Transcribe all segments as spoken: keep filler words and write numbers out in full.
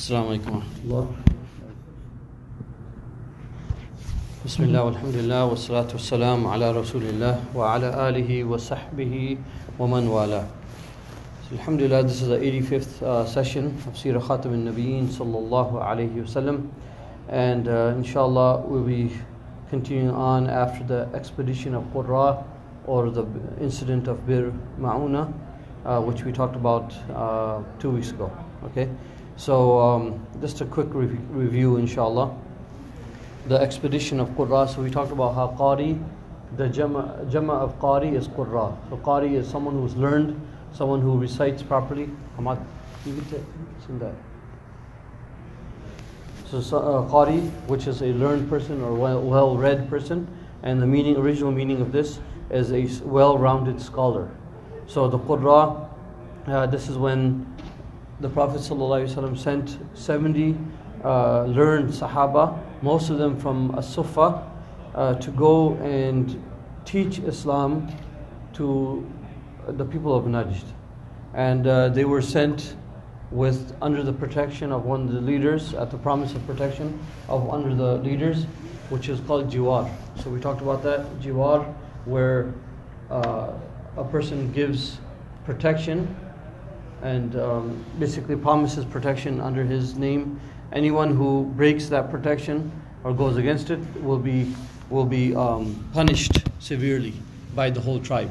Assalamu alaikum wa rahmatullah. Bismillah, alhamdulillah, wa salatu wa salam ala rasulillah wa ala alihi wa sahbihi wa man wala. So, alhamdulillah, this is the eighty-fifth uh, session of Seerah Khatam al-Nabiyyin sallallahu alayhi wa sallam. And uh, inshallah, we'll be continuing on after the expedition of Qurra, or the incident of Bir Ma'una, uh, which we talked about uh, two weeks ago. Okay, so um, just a quick re- review, inshallah. The expedition of Qurra. So we talked about how Qari, the Jama, Jama of Qari is Qurra. So Qari is someone who's learned, someone who recites properly. Hamad, you can take that. So uh, Qari, which is a learned person or well, well-read person, and the meaning, original meaning of this is a well-rounded scholar. So the Qurra, uh, this is when the Prophet ﷺ sent seventy uh, learned Sahaba, most of them from As-Sufa, uh, to go and teach Islam to the people of Najd. And uh, they were sent with under the protection of one of the leaders, at the promise of protection of under the leaders, which is called Jiwar. So we talked about that, Jiwar, where uh, a person gives protection and um, basically promises protection under his name. Anyone who breaks that protection or goes against it will be will be um, punished severely by the whole tribe.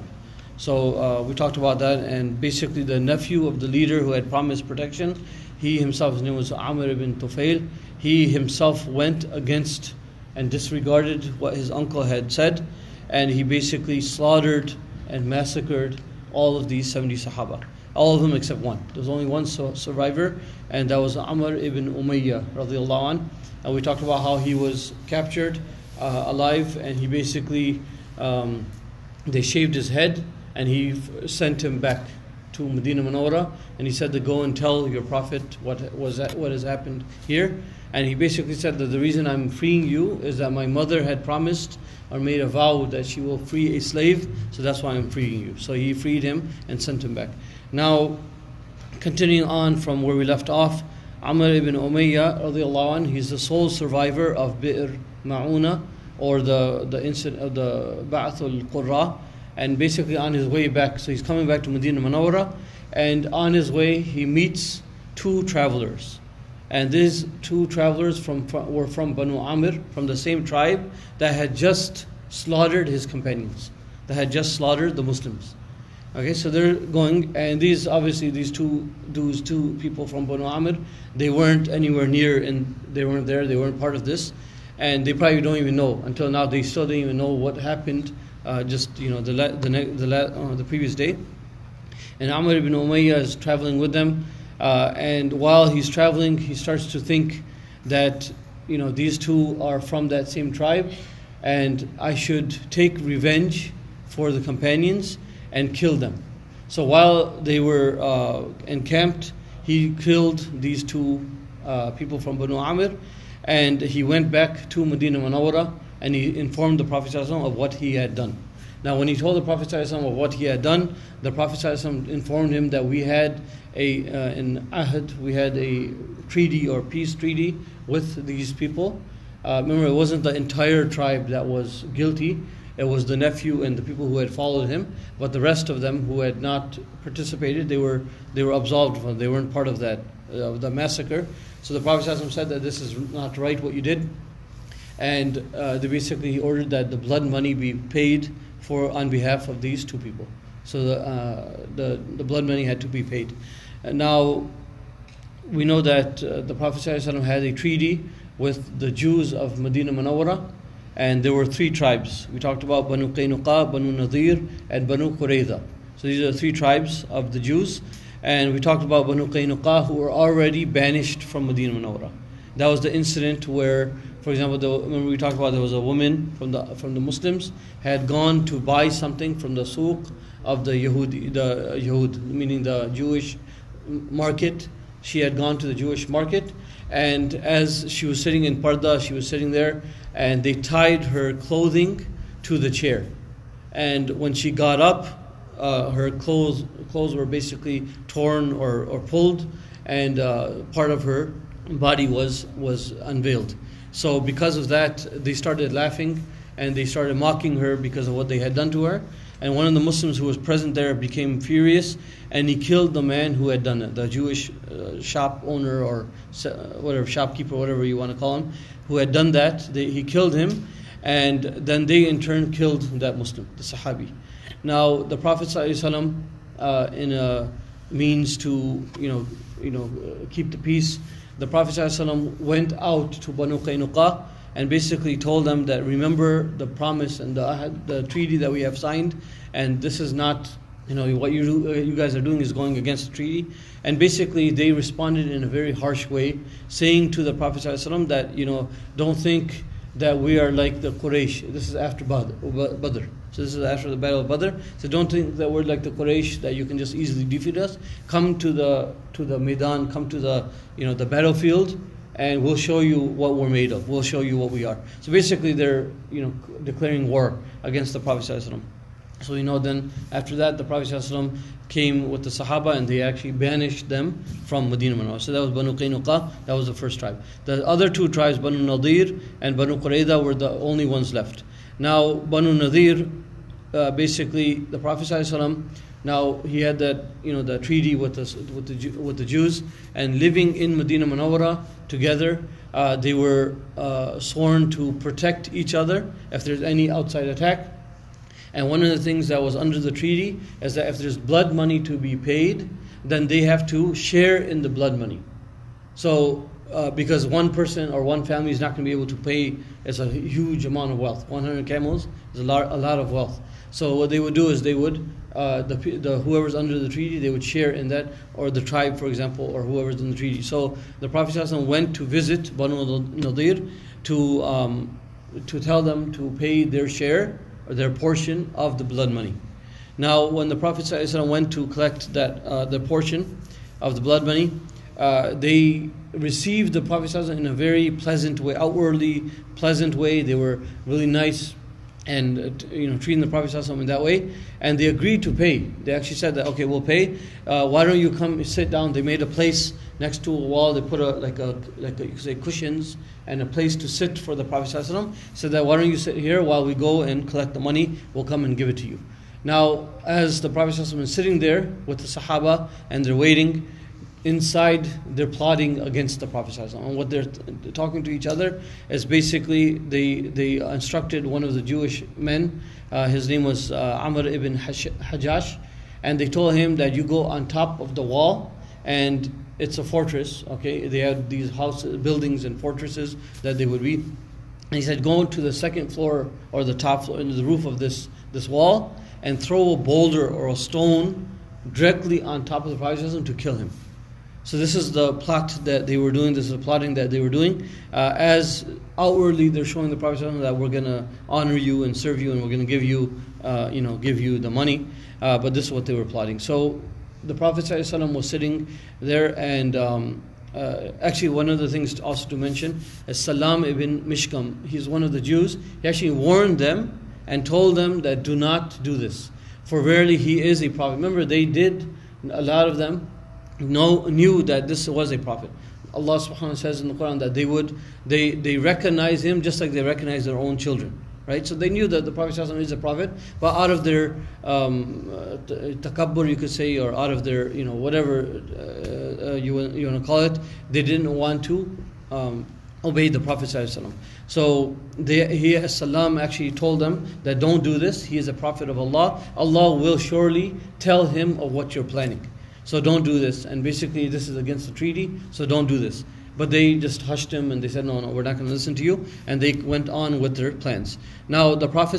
So uh, we talked about that, and basically the nephew of the leader who had promised protection, he himself, his name was Amr ibn Tufail, he himself went against and disregarded what his uncle had said, and he basically slaughtered and massacred all of these seventy Sahaba. All of them except one. There was only one survivor, and that was Amr ibn Umayyah radiallahu anh. And we talked about how he was captured uh, alive, and he basically, um, they shaved his head, and he f- sent him back to Medina Munawwara, and he said to go and tell your Prophet what was that, what has happened here. And he basically said that the reason I'm freeing you is that my mother had promised or made a vow that she will free a slave, so that's why I'm freeing you. So he freed him and sent him back. Now, continuing on from where we left off, Amr ibn Umayyah radiallahu anh, he's the sole survivor of Bi'r Ma'una, or the, the incident of the Ba'athul Qurra. And basically on his way back, so he's coming back to Medina Munawwara, and on his way he meets two travelers. And these two travelers from, from were from Banu Amir, from the same tribe that had just slaughtered his companions, that had just slaughtered the Muslims. Okay, so they're going, and these obviously these two these two people from Banu Amir, they weren't anywhere near, and they weren't there, they weren't part of this, and they probably don't even know until now. They still don't even know what happened. Uh, just you know the la- the ne- the, la- uh, the previous day, and Amr ibn Umayyah is traveling with them, uh, and while he's traveling, he starts to think that you know these two are from that same tribe, and I should take revenge for the companions and kill them. So while they were uh, encamped, he killed these two uh, people from Banu Amir, and he went back to Medina Munawwara, and he informed the Prophet ﷺ of what he had done. Now when he told the Prophet ﷺ of what he had done, the Prophet ﷺ informed him that we had a uh, an ahd, we had a treaty or peace treaty with these people. Uh, remember, it wasn't the entire tribe that was guilty. It was the nephew and the people who had followed him, but the rest of them who had not participated, they were they were absolved from. They weren't part of that uh, the massacre. So the Prophet ﷺ said that this is not right what you did, and uh, they basically ordered that the blood money be paid for on behalf of these two people. So the uh, the the blood money had to be paid. And now we know that uh, the Prophet ﷺ had a treaty with the Jews of Medina Munawwara. And there were three tribes. We talked about Banu Qaynuqa, Banu Nadir, and Banu Qurayza. So these are the three tribes of the Jews. And we talked about Banu Qaynuqa, who were already banished from Medina Munawwara. That was the incident where, for example, the, remember we talked about there was a woman from the from the Muslims had gone to buy something from the souq of the Yahudi, the Yahud, meaning the Jewish market. She had gone to the Jewish market, and as she was sitting in parda, she was sitting there, and they tied her clothing to the chair. And when she got up, uh, her clothes clothes were basically torn or, or pulled, and uh, part of her body was was unveiled. So because of that, they started laughing and they started mocking her because of what they had done to her. And one of the Muslims who was present there became furious, and he killed the man who had done it, the Jewish uh, shop owner or whatever, shopkeeper, whatever you want to call him, who had done that. They, he killed him, and then they in turn killed that Muslim, the Sahabi. Now the Prophet ﷺ, uh, in a means to you know you know uh, keep the peace, the Prophet ﷺ went out to Banu Qaynuqa and basically told them that remember the promise and the, the treaty that we have signed, and this is not, you know, what you do, you guys are doing is going against the treaty. And basically they responded in a very harsh way, saying to the Prophet ﷺ that, you know, don't think that we are like the Quraysh. This is after Badr. Badr. So this is after the Battle of Badr. So don't think that we're like the Quraysh, that you can just easily defeat us. Come to the to the Maidan, come to the you know the battlefield, and we'll show you what we're made of. We'll show you what we are. So basically they're you know declaring war against the Prophet ﷺ. So you know then after that the Prophet ﷺ came with the Sahaba and they actually banished them from Medina Munawwara. So that was Banu Qaynuqa, that was the first tribe. The other two tribes, Banu Nadir and Banu Qurayza, were the only ones left. Now Banu Nadir, uh, basically the Prophet ﷺ, now he had that you know the treaty with the with the with the Jews, and living in Medina Munawwara together, uh, they were uh, sworn to protect each other if there's any outside attack. And one of the things that was under the treaty is that if there's blood money to be paid, then they have to share in the blood money. So uh, because one person or one family is not going to be able to pay, it's a huge amount of wealth. one hundred camels is a lot, a lot of wealth. So what they would do is they would, uh, the, the whoever's under the treaty, they would share in that, or the tribe, for example, or whoever's in the treaty. So the Prophet ﷺ went to visit Banu Nadir to um, to tell them to pay their share or their portion of the blood money. Now, when the Prophet ﷺ went to collect that uh, the portion of the blood money, uh, they received the Prophet ﷺ in a very pleasant way, outwardly pleasant way. They were really nice and uh, you know treating the Prophet ﷺ in that way, and they agreed to pay. They actually said that, okay, we'll pay. Uh, why don't you come sit down? They made a place next to a wall. They put a like a like a, you could say cushions and a place to sit for the Prophet ﷺ. Said that why don't you sit here while we go and collect the money? We'll come and give it to you. Now, as the Prophet ﷺ is sitting there with the Sahaba and they're waiting, inside they're plotting against the Prophet ﷺ. And what they're t- talking to each other is basically they they instructed one of the Jewish men, uh, his name was uh, Amr ibn Hajjash, and they told him that you go on top of the wall, and it's a fortress, okay? They had these houses, buildings and fortresses that they would be. And he said, go to the second floor or the top floor, into the roof of this, this wall, and throw a boulder or a stone directly on top of the Prophet ﷺ to kill him. So this is the plot that they were doing, this is the plotting that they were doing. Uh, as outwardly they're showing the Prophet ﷺ that we're going to honor you and serve you and we're going to give you, uh, you know, give you the money. Uh, but this is what they were plotting. So the Prophet ﷺ was sitting there, and um, uh, actually one of the things also to mention is Salam ibn Mishkam. He's one of the Jews. He actually warned them and told them that do not do this, for verily he is a prophet. Remember, they did, a lot of them know, knew that this was a prophet. Allah subhanahu wa ta'ala says in the Quran that they would, they, they recognize him just like they recognize their own children. Right, so they knew that the Prophet ﷺ is a prophet, but out of their um, takabbur, you could say, or out of their, you know, whatever uh, uh, you you want to call it, they didn't want to um, obey the Prophet ﷺ. So they, he, Salam, actually told them that don't do this. He is a prophet of Allah. Allah will surely tell him of what you're planning. So don't do this. And basically, this is against the treaty. So don't do this. But they just hushed him and they said, no, no, we're not going to listen to you. And they went on with their plans. Now, the Prophet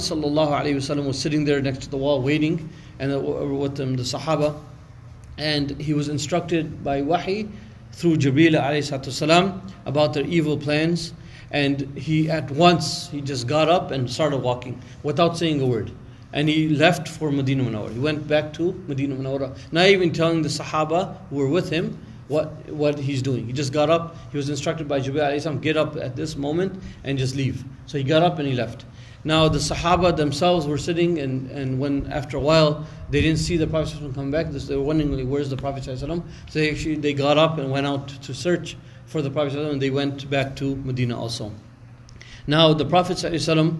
ﷺ was sitting there next to the wall waiting, and with them, the Sahaba. And he was instructed by Wahi through Jibreel ﷺ about their evil plans. And he at once, he just got up and started walking without saying a word. And he left for Medina Munawwara. He went back to Medina Munawwara, not even telling the Sahaba who were with him what what he's doing. He just got up. He was instructed by Jibreel alayhi salam, get up at this moment and just leave. So he got up and he left. Now the Sahaba themselves were sitting, and, and when after a while they didn't see the Prophet come back, they were wondering, where's the Prophet? So they actually they got up and went out to search for the Prophet ﷺ, and they went back to Medina also. Now the Prophet ﷺ,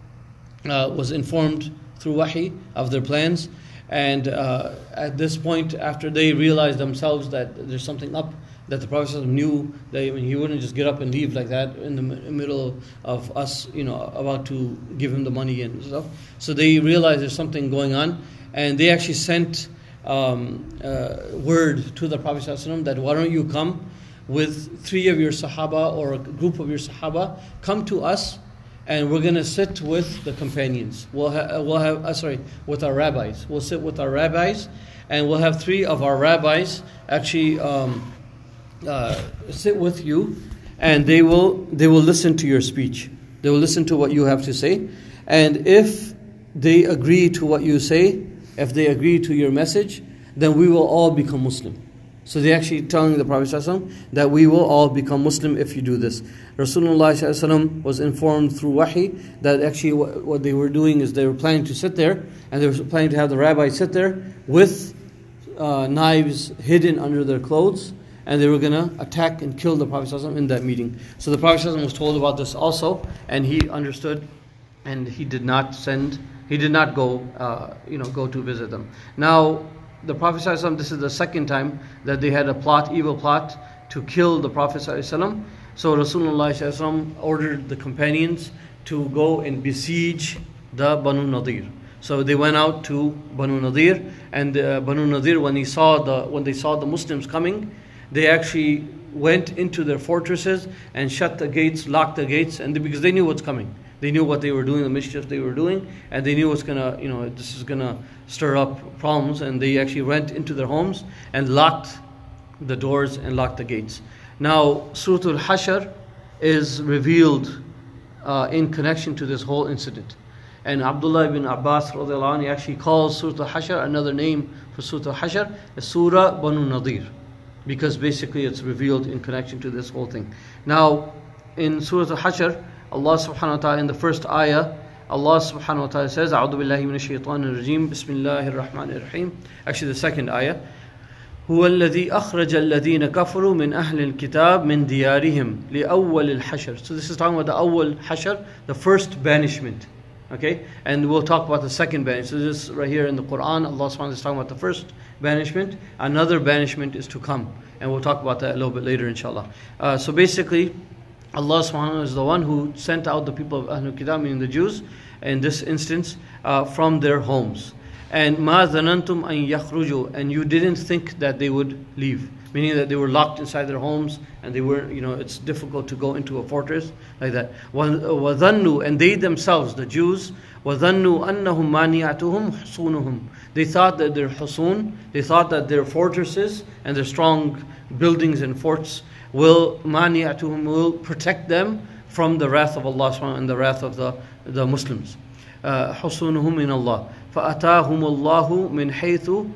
uh, was informed through wahi of their plans, and uh, at this point, after they realized themselves that there's something up, that the Prophet ﷺ knew that, I mean, he wouldn't just get up and leave like that in the middle of us, you know, about to give him the money and stuff. So they realized there's something going on, and they actually sent um, uh, word to the Prophet ﷺ that, why don't you come with three of your Sahaba or a group of your Sahaba, come to us, and we're going to sit with the companions. We'll, ha- we'll have, uh, sorry, with our rabbis. We'll sit with our rabbis, and we'll have three of our rabbis actually um, uh, sit with you, and they will they will listen to your speech. They will listen to what you have to say, and if they agree to what you say, if they agree to your message, then we will all become Muslim. So they actually telling the Prophet ﷺ that we will all become Muslim if you do this. Rasulullah ﷺ was informed through wahi that actually what, what they were doing is they were planning to sit there, and they were planning to have the rabbi sit there with uh, knives hidden under their clothes, and they were going to attack and kill the Prophet ﷺ in that meeting. So the Prophet ﷺ was told about this also, and he understood, and he did not send, he did not go, uh, you know, go to visit them. Now, the Prophet ﷺ, this is the second time that they had a plot, evil plot, to kill the Prophet ﷺ. So Rasulullah ﷺ ordered the companions to go and besiege the Banu Nadir. So they went out to Banu Nadir, and uh, Banu Nadir, when he saw the when they saw the Muslims coming, they actually went into their fortresses and shut the gates, locked the gates, and they, because they knew what's coming. They knew what they were doing, the mischief they were doing, and they knew what's gonna, you know, this is gonna stir up problems. And they actually went into their homes and locked the doors and locked the gates. Now, Surah Al-Hashr is revealed uh, in connection to this whole incident. And Abdullah ibn Abbas radiallahu anhu, he actually calls Surah Al-Hashr, another name for Surah Al-Hashr, is Surah Banu Nadir, because basically it's revealed in connection to this whole thing. Now, in Surah Al-Hashr, Allah subhanahu wa ta'ala, in the first ayah, Allah subhanahu wa ta'ala says, A'udhu billahi minash shaitanir rajim, Bismillahir Rahmanir Rahim. Actually, the second ayah, هو الذي أخرج الذين كفروا من أهل الكتاب من ديارهم لأول الحشر. So this is talking about the أول حشر, the first banishment. Okay, and we'll talk about the second banishment. So this right here in the Quran, Allah subhanahu wa ta'ala is talking about the first banishment. Another banishment is to come, and we'll talk about that a little bit later, inshallah. Uh, so basically, Allah subhanahu wa ta'ala is the one who sent out the people of Ahlul Kitab, meaning the Jews, in this instance, uh, from their homes. And مَا ظَنَنْتُمْ أَن يَخْرُجُوا, and you didn't think that they would leave, meaning that they were locked inside their homes, and they were, you know, it's difficult to go into a fortress like that. وَظَنُّوا, and they themselves, the Jews, وَظَنُّوا أَنَّهُمْ مَانِعَتُهُمْ حُصُونُهُم, they thought that their husun, they thought that their fortresses and their strong buildings and forts will mani'atuhum, will protect them from the wrath of Allah subhanahu wa ta'ala and the wrath of the, the Muslims. حُصُونُهُم مِّنَ اللَّهِ فَأَتَاهُمُ اللَّهُ مِنْ حَيْثُ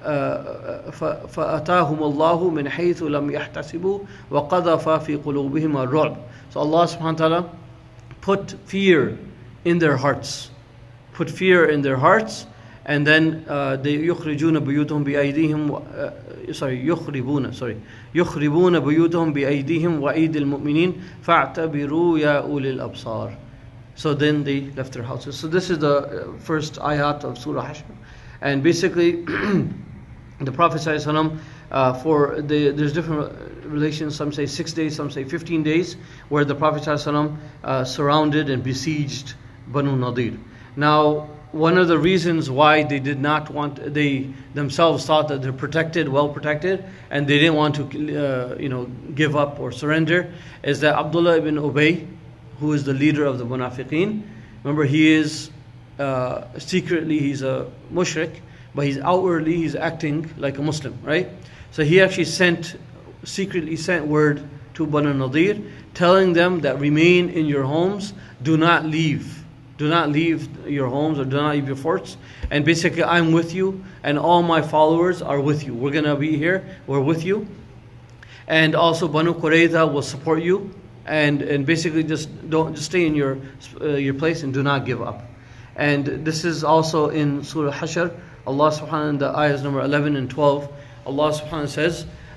فَأَتَاهُمُ اللَّهُ مِنْ حَيْثُ لَمْ يَحْتَسِبُوا وَقَذَفَ فِي قُلُوبِهِمْ الرُّعْبَ. So Allah subhanahu wa ta'ala put fear in their hearts, put fear in their hearts, and then uh, they يخرجون بيوتهم بأيديهم uh, sorry يخربون sorry يخربون بيوتهم بأيديهم وأيدي المؤمنين فاعتبروا يا أولي الأبصار. So then they left their houses. So this is the first ayat of Surah Hashr, and basically the Prophet ﷺ, uh, for the there's different relations. Some say six days, some say fifteen days, where the Prophet ﷺ uh, surrounded and besieged Banu Nadir. Now, one of the reasons why they did not want, they themselves thought that they're protected, well protected, and they didn't want to, uh, you know, give up or surrender, is that Abdullah ibn Ubay, who is the leader of the Munafiqeen, remember he is uh, secretly he's a mushrik, but he's outwardly he's acting like a Muslim, right? So he actually sent, secretly sent word to Banu Nadir, telling them that remain in your homes, do not leave. Do not leave your homes or do not leave your forts. And basically, I'm with you, and all my followers are with you. We're going to be here. We're with you. And also, Banu Qurayza will support you. And and basically, just don't just stay in your uh, your place and do not give up. And this is also in Surah Hashr. Allah subhanahu wa ta'ala, in the ayahs number eleven and twelve, Allah subhanahu wa ta'ala says,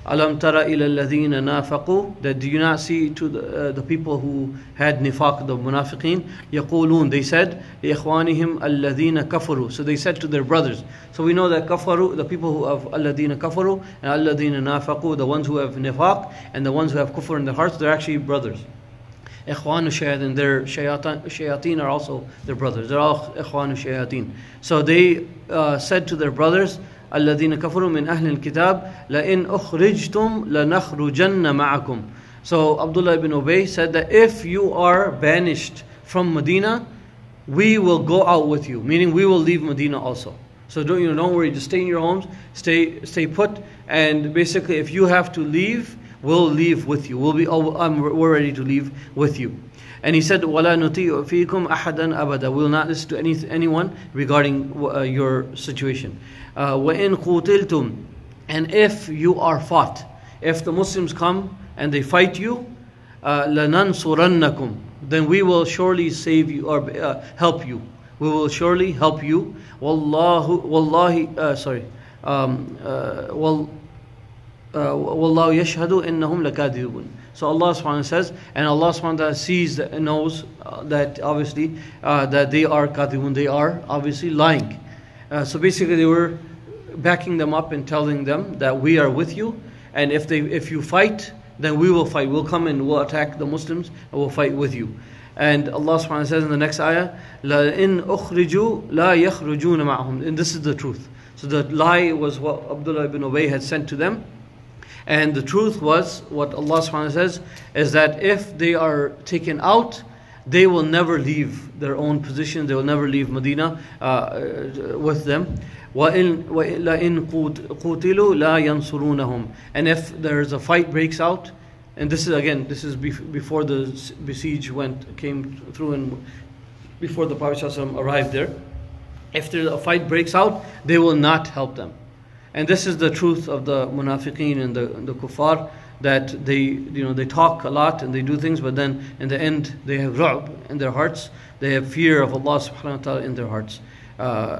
Alam tara ila alladhina nafaqu, that do you not see to the, uh, the people who had nifaq, the munafiqeen, yaqulun, they said, li ikhwanihim alladhina kafaru. So they said to their brothers. So we know that kafaru, the people who have alladhina kafaru and alladhina nafaqu, the ones who have nifaq and the ones who have kufr in their hearts, they're actually brothers. Ikhwanu shayateen, their shayateen, shayateen are also their brothers. They're all ikhwanu shayateen. So they uh, said to their brothers, الذين كفروا من أهل الكتاب لئن أخرجتم لنخرجن معكم. So Abdullah ibn Ubay said that if you are banished from Medina, we will go out with you, meaning we will leave Medina also. So don't you know, don't worry, just stay in your homes, stay stay put, and basically if you have to leave, we'll leave with you. We'll be oh, um, we're ready to leave with you. And he said, وَلَا نُطِيعُ فِيكُمْ أَحَدًا أَبَدًا. We will not listen to any, anyone regarding uh, your situation. Uh, وَإِن قُوتِلْتُمْ, and if you are fought, if the Muslims come and they fight you, uh, لَنَنْصُرَنَّكُمْ, then we will surely save you or uh, help you. We will surely help you. Wallahu, wallahi, uh, sorry. Um, uh, wal, uh, Wallahu yashhadu innahum lakadibun. So Allah subhanahu wa ta'ala says, and Allah subhanahu wa ta'ala sees, that, knows uh, that obviously uh, that they are kadibun, they are obviously lying. Uh, so basically they were backing them up and telling them that we are with you, and if they if you fight, then we will fight. We'll come and we'll attack the Muslims and we'll fight with you. And Allah subhanahu wa ta'ala says in the next ayah, La in ukhriju la yakhrujuna ma'hum. And this is the truth. So the lie was what Abdullah ibn Ubay had sent to them. And the truth was, what Allah subhanahu wa ta'ala says, is that if they are taken out, they will never leave their own position, they will never leave Medina uh, with them. وَإِن لَإِن قُوتِلُوا لَا يَنْصُرُونَهُم. And if there's a fight breaks out, and this is again, this is before the besiege went, came through and before the Prophet ﷺ arrived there. If there a fight breaks out, they will not help them. And this is the truth of the munafiqeen and the, the kuffar, that they, you know, they talk a lot and they do things, but then in the end they have ru'b in their hearts. They have fear of Allah subhanahu wa ta'ala in their hearts. Uh,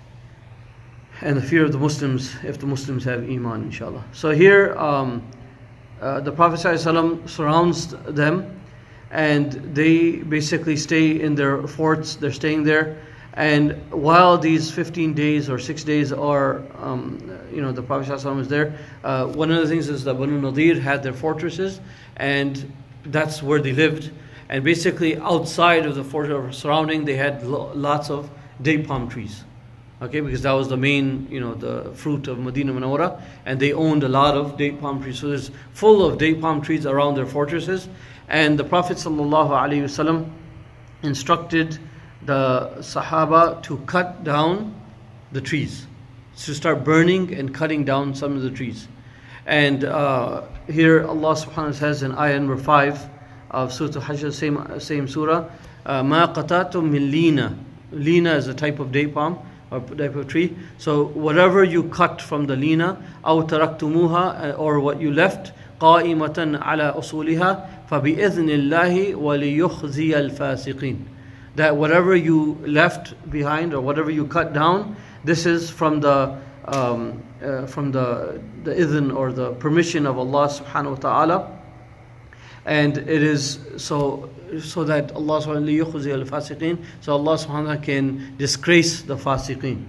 and the fear of the Muslims, if the Muslims have iman, inshallah. So here, um, uh, the Prophet ﷺ surrounds them, and they basically stay in their forts, they're staying there. And while these fifteen days or six days are, um, you know, the Prophet ﷺ is there, uh, one of the things is that Banu Nadir had their fortresses, and that's where they lived. And basically outside of the fortress surrounding, they had lo- lots of date palm trees. Okay, because that was the main, you know, the fruit of Medina Munawwara, and they owned a lot of date palm trees. So there's full of date palm trees around their fortresses. And the Prophet ﷺ instructed the Sahaba to cut down the trees, to start burning and cutting down some of the trees. And uh, here Allah subhanahu wa ta'ala says in ayah number five of Surah Al-Hajj, same, same surah, مَا قَطَعْتُم مِّن لِينَ. Lina is a type of date palm, or type of tree. So whatever you cut from the lina, أَوْ تَرَكْتُمُوهَا, or what you left, قَائِمَةً عَلَى أُصُولِهَا فَبِإِذْنِ اللَّهِ وَلِيُخْزِيَ الْفَاسِقِينَ. That whatever you left behind or whatever you cut down, this is from the um, uh, from the the idhn or the permission of Allah subhanahu wa ta'ala, and it is so so that Allah subhanahu wa ta'ala al-fasiqeen, so Allah subhanahu wa ta'ala can disgrace the fasiqeen.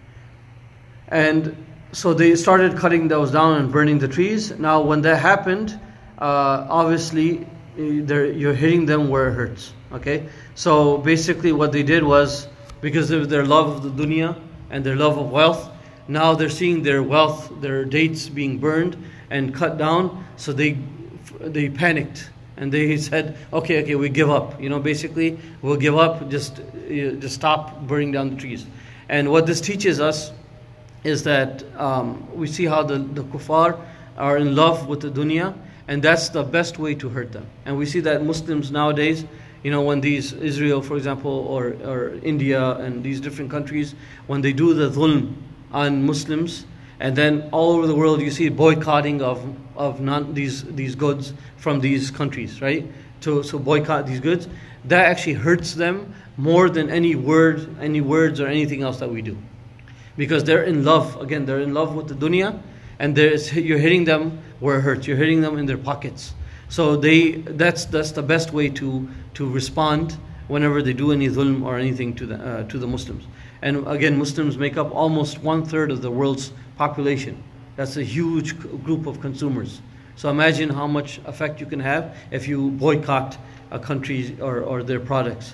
And so they started cutting those down and burning the trees. Now when that happened, uh, obviously you're hitting them where it hurts. Okay, so basically what they did was, because of their love of the dunya and their love of wealth, now they're seeing their wealth, their dates being burned and cut down, so they they panicked and they said, okay, okay, we give up. You know, basically, we'll give up, just, just stop burning down the trees. And what this teaches us is that um, we see how the, the kuffar are in love with the dunya, and that's the best way to hurt them. And we see that Muslims nowadays, you know, when these, Israel for example, or, or India and these different countries, when they do the dhulm on Muslims, and then all over the world you see boycotting of, of non, these, these goods from these countries, right? To, so boycott these goods, that actually hurts them more than any word, any words or anything else that we do. Because they're in love, again, they're in love with the dunya, and there's, you're hitting them where it hurts. You're hitting them in their pockets. So they that's that's the best way to to respond whenever they do any dhulm or anything to the uh, to the Muslims. And again, Muslims make up almost one third of the world's population. That's a huge group of consumers. So imagine how much effect you can have if you boycott a country or, or their products.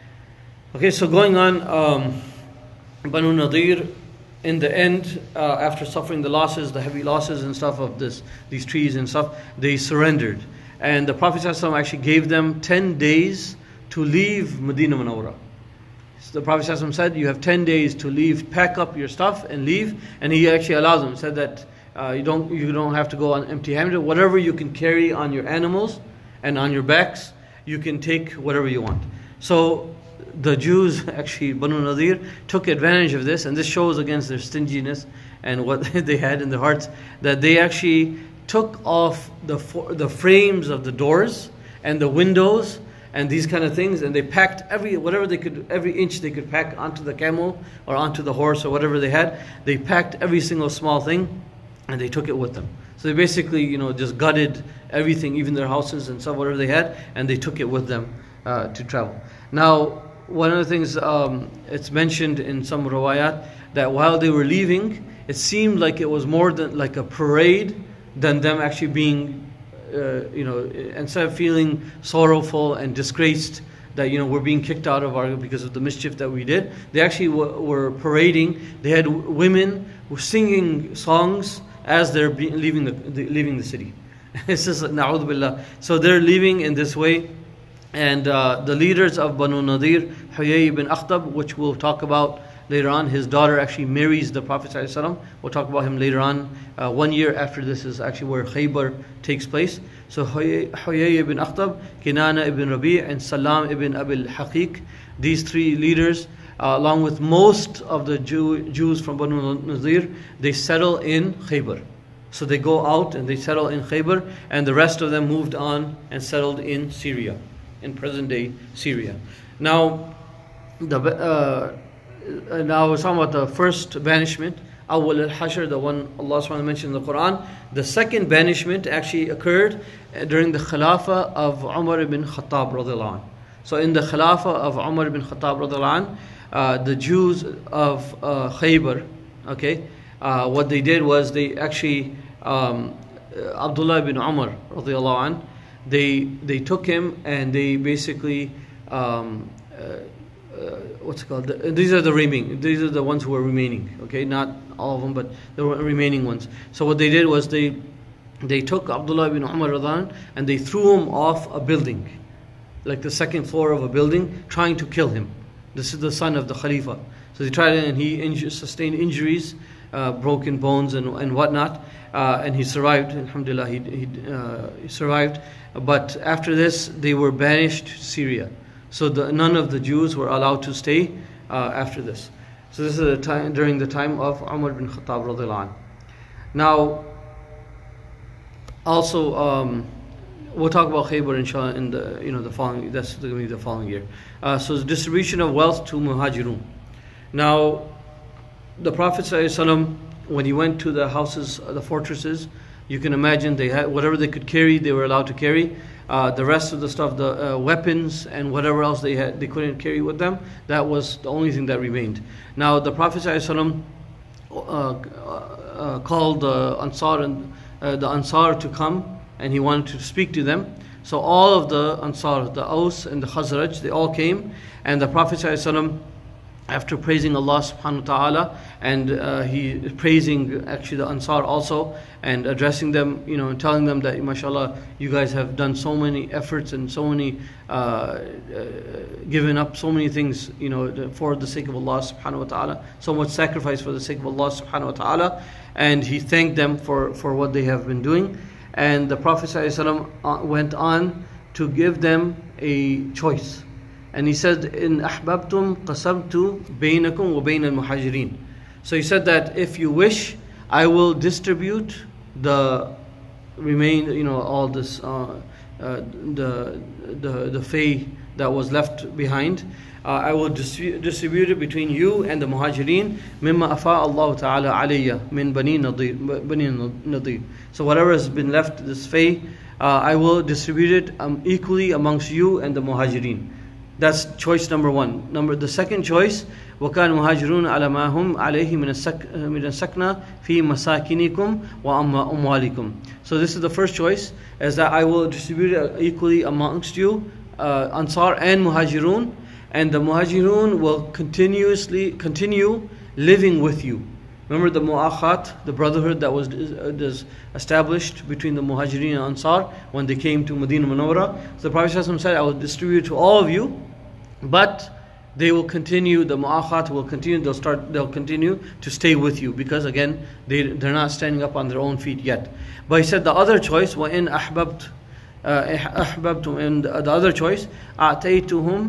Okay, so going on, um, Banu Nadir, in the end, uh, after suffering the losses, the heavy losses and stuff of this, these trees and stuff, they surrendered. And the Prophet ﷺ actually gave them ten days to leave Medina Munawwara. So the Prophet ﷺ said, you have ten days to leave, pack up your stuff and leave. And he actually allowed them, said that uh, you don't you don't have to go on empty-handed. Whatever you can carry on your animals and on your backs, you can take whatever you want. So the Jews, actually, Banu Nadir, took advantage of this, and this shows against their stinginess and what they had in their hearts, that they actually took off the the frames of the doors and the windows and these kind of things, and they packed every whatever they could, every inch they could pack onto the camel or onto the horse or whatever they had. They packed every single small thing, and they took it with them. So they basically, you know, just gutted everything, even their houses and stuff, whatever they had, and they took it with them uh, to travel. Now, one of the things, um, it's mentioned in some riwayat that while they were leaving, it seemed like it was more than like a parade than them actually being, uh, you know, instead of feeling sorrowful and disgraced that, you know, we're being kicked out of our, because of the mischief that we did, they actually w- were parading. They had w- women who were singing songs as they're be- leaving the, the leaving the city. This is na'udhu billah. So they're leaving in this way. And uh, the leaders of Banu Nadir, Huyay ibn Akhtab, which we'll talk about later on, his daughter actually marries the Prophet ﷺ. We'll talk about him later on. Uh, one year after this is actually where Khaybar takes place. So Huyay, Huyay ibn Akhtab, Kinana ibn Rabi', and Salam ibn Abil Haqiq, these three leaders, uh, along with most of the Jew, Jews from Banu Nadir, they settle in Khaybar. So they go out and they settle in Khaybar, and the rest of them moved on and settled in Syria, in present-day Syria. Now, the uh, now we're talking about the first banishment, Awwal al-Hashr, the one Allah subhanahu wa ta'ala mentioned in the Quran. The second banishment actually occurred during the Khilafah of Umar ibn Khattab radiallahu anhu. So in the Khilafah of Umar ibn Khattab radiallahu anhu, uh, the Jews of uh, Khaybar, okay, uh, what they did was they actually, um, Abdullah ibn Umar radiallahu anhu, They they took him and they basically um, uh, uh, what's it called? The, these are the remaining. These are the ones who are remaining. Okay, not all of them, but the remaining ones. So what they did was they they took Abdullah ibn Umar radhan and they threw him off a building, like the second floor of a building, trying to kill him. This is the son of the Khalifa. So they tried it, and he inju- sustained injuries, uh, broken bones and and whatnot, uh, and he survived. Alhamdulillah, he he, uh, he survived. But after this, they were banished to Syria. So the, none of the Jews were allowed to stay uh, after this. So this is the time during the time of Umar bin Khattab radhiallahu anhu. Now, also um, we'll talk about Khaybar inshallah in the you know the following. That's going to be the following year. Uh, so the distribution of wealth to Muhajirun. Now, the Prophet ﷺ, when he went to the houses, the fortresses, you can imagine they had whatever they could carry, they were allowed to carry. Uh, the rest of the stuff, the uh, weapons and whatever else they had, they couldn't carry with them. That was the only thing that remained. Now the Prophet ﷺ uh, uh, called the Ansar and uh, the Ansar to come, and he wanted to speak to them. So all of the Ansar, the Aus and the Khazraj, they all came, and the Prophet ﷺ, after praising Allah subhanahu wa ta'ala, and uh, he praising actually the Ansar also, and addressing them, you know, and telling them that mashallah, you guys have done so many efforts and so many uh, uh, given up so many things, you know, for the sake of Allah subhanahu wa ta'ala, so much sacrifice for the sake of Allah subhanahu wa ta'ala, and he thanked them for, for what they have been doing. And the Prophet ﷺ went on to give them a choice. And he said, "In ahbabtum qasamtu bainakum wa bain al-muhajirin." So he said that if you wish, I will distribute the remain, you know, all this uh, uh, the the the fay that was left behind. Uh, I will distribute, distribute it between you and the muhajirin. Mimma afa Allah ta'ala alayya min bani nadir, bani nadir. So whatever has been left, this fay, uh, I will distribute it um, equally amongst you and the muhajirin. That's choice number one. Number the second choice, وَكَانَ مُهَاجِرُونَ عَلَى مَا هُمْ عَلَيْهِ مِنَ السَّكْنَةِ فِي مَسَاكِنِكُمْ وَأَمْوَالِكُمْ. So this is the first choice, is that I will distribute it equally amongst you, uh, Ansar and Muhajirun, and the Muhajirun will continuously continue living with you. Remember the mu'akhat, the brotherhood that was uh, established between the Muhajirin and Ansar when they came to Medina Munawwara. So the Prophet ﷺ said, I will distribute to all of you, but they will continue, the mu'akhat will continue, they'll start, they'll continue to stay with you, because again, they, they're not standing up on their own feet yet. But he said the other choice, وَإِنْ أَحْبَبْتُ أَحْبَبْتُ, and the other choice, أَعْتَيْتُهُمْ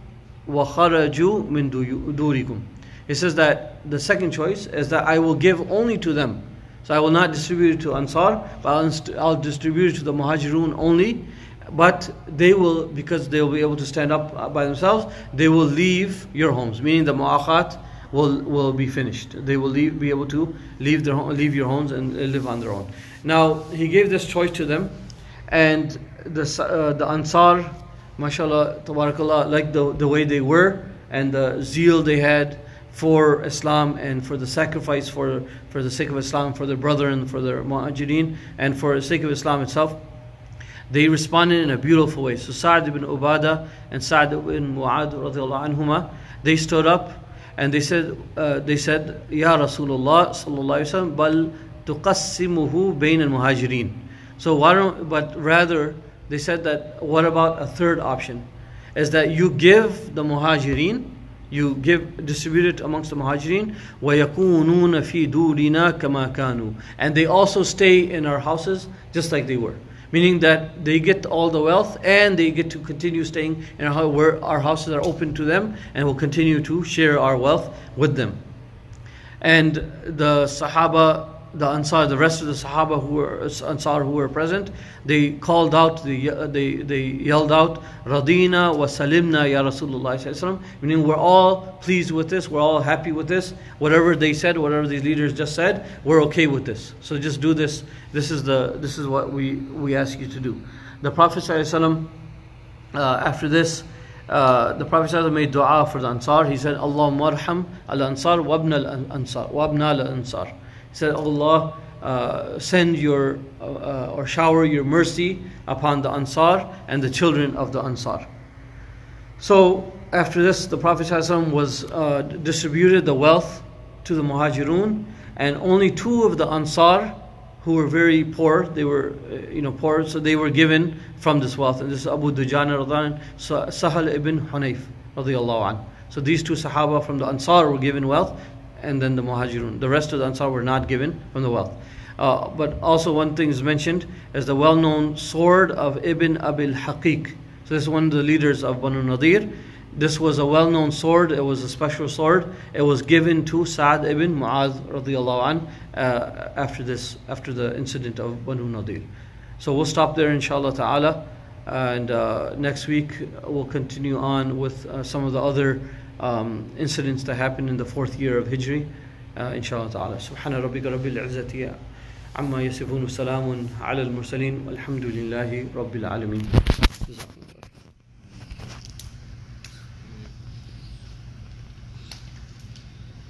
وَخَرَجُوا مِنْ دُورِكُمْ. He says that the second choice is that I will give only to them. So I will not distribute it to Ansar, but I'll, I'll distribute it to the Muhajirun only. But they will, because they will be able to stand up by themselves, they will leave your homes. Meaning the mu'akhat will will be finished. They will leave, be able to leave their leave your homes and live on their own. Now he gave this choice to them, and the uh, the Ansar, mashallah, tabarakallah, like the the way they were and the zeal they had for Islam and for the sacrifice for for the sake of Islam, for their brother and for their muhajirin, and for the sake of Islam itself, they responded in a beautiful way. So Sa'd ibn Ubadah and Sa'd ibn Mu'adh radiallahu anhuma, they stood up and they said, uh, they said, Ya Rasulullah sallallahu alaihi wasallam, bal tuqassimuhu bayn al-muhajirin. So why don't, but rather they said that, what about a third option? Is that you give the muhajirin, you give, distribute it amongst the muhajirin, وَيَكُونُونَ فِي دُورِنَا كَمَا كَانُوا, and they also stay in our houses just like they were. Meaning that they get all the wealth and they get to continue staying in our house, where our houses are open to them, and will continue to share our wealth with them. And the Sahaba, the Ansar, the rest of the Sahaba who were Ansar who were present, they called out, they they, they yelled out, Radina wa salimna ya Rasulullah, meaning we're all pleased with this, we're all happy with this. Whatever they said, whatever these leaders just said, we're okay with this. So just do this. This is the this is what we we ask you to do. The Prophet ﷺ, uh, after this, uh, the Prophet ﷺ made dua for the Ansar. He said, Allahumma arham al Ansar wa abna al Ansar wa abna al Ansar. He said, Allah, uh, send your uh, or shower your mercy upon the Ansar and the children of the Ansar. So after this, the Prophet ﷺ was uh, distributed the wealth to the Muhajirun, and only two of the Ansar who were very poor, they were uh, you know poor, so they were given from this wealth. And this is Abu Dujana radhiyallahu anhu, Sahal ibn Hunayf radhiyallahu anhu. So these two Sahaba from the Ansar were given wealth, and then the Muhajirun. The rest of the Ansar were not given from the wealth. Uh, but also one thing is mentioned as the well-known sword of Ibn Abil Haqiq. So this is one of the leaders of Banu Nadir. This was a well-known sword. It was a special sword. It was given to Sa'd ibn Mu'adh radiyallahu anh, uh, after this, after the incident of Banu Nadir. So we'll stop there inshallah ta'ala, and uh, next week we'll continue on with uh, some of the other um, incidents that happened in the fourth year of Hijri, uh, inshallah ta'ala. Subhana rabbika rabbil izzati amma yasifun, salamun ala al-mursaleen, walhamdulillahi rabbil alameen.